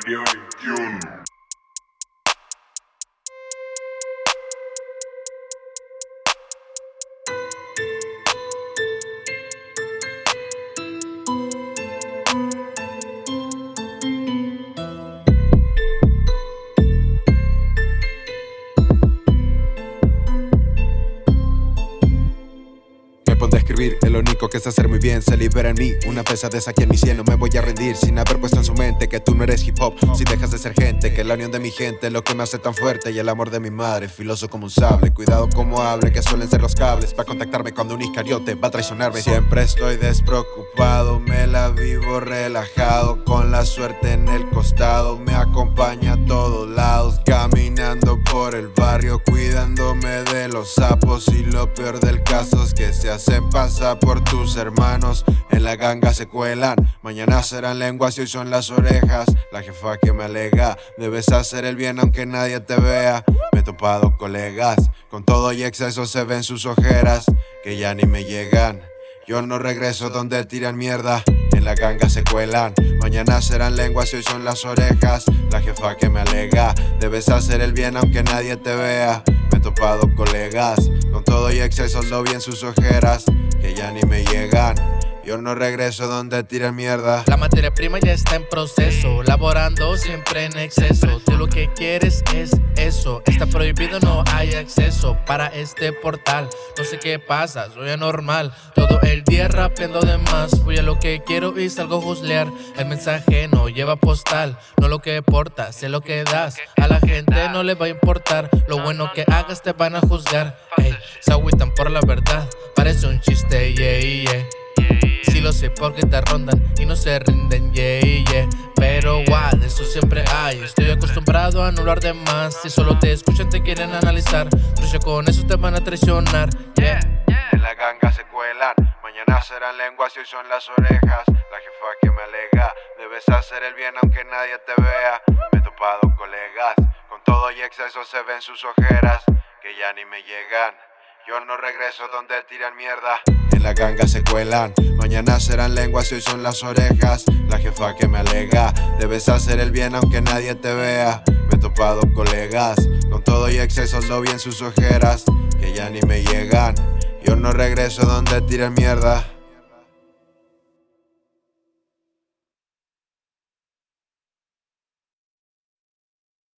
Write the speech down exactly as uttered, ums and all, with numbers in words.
Área veintiuno. Me pondré a escribir, es lo único que sé hacer muy bien. Se libera en mí una pesadez aquí en mi sien. No me voy a rendir sin haber puesto en su mente que tú no eres hip hop. Si dejas de ser gente, que la unión de mi gente es lo que me hace tan fuerte. Y el amor de mi madre, filoso como un sable. Cuidado como hable, que suelen ser los cables para contactarme cuando un iscariote va a traicionarme. Siempre estoy despreocupado, me la vivo relajado, con la suerte en el costado. Me acompaña a todos lados, caminando por el barrio, cuidándome de los sapos. Y lo peor del caso es que se hacen pasar por tus hermanos. En la ganga se cuelan, mañana serán lenguas y hoy son las orejas. La jefa que me alega, debes hacer el bien aunque nadie te vea. Me he topado colegas, con todo y exceso se ven sus ojeras, que ya ni me llegan. Yo no regreso donde tiran mierda. En la ganga se cuelan, mañana serán lenguas y hoy son las orejas. La jefa que me alega, debes hacer el bien aunque nadie te vea. Me he topado colegas, con todo y exceso lo vi en sus ojeras, que ya ni me llegan. Yo no regreso donde tiran mierda. La materia prima ya está en proceso, laborando siempre en exceso. Tú lo que quieres es eso, está prohibido, no hay acceso para este portal. No sé qué pasa, soy anormal, todo el día rapeando de más. Voy a lo que quiero y salgo a juzlear. El mensaje no lleva postal, no lo que portas, sé lo que das. A la gente no le va a importar, lo bueno que hagas te van a juzgar. Ey, se agüitan por la verdad, parece un chiste, yeah, yeah. Sí lo sé porque te rondan y no se rinden, yeah, yeah. Pero guau, de eso siempre hay. Estoy acostumbrado a no hablar de más. Si solo te escuchan te quieren analizar. Trucha, con eso te van a traicionar, yeah. En la ganga se cuelan, mañana serán lenguas y hoy son las orejas. La jefa que me alega, debes hacer el bien aunque nadie te vea. Me he topado colegas, con todo y exceso se ven sus ojeras, que ya ni me llegan. Yo no regreso donde tiran mierda. En la ganga se cuelan, mañana serán lenguas y hoy son las orejas. La jefa que me alega, debes hacer el bien aunque nadie te vea. Me he topado colegas, con todo y exceso lo vi en sus ojeras, que ya ni me llegan. Yo no regreso donde tiran mierda.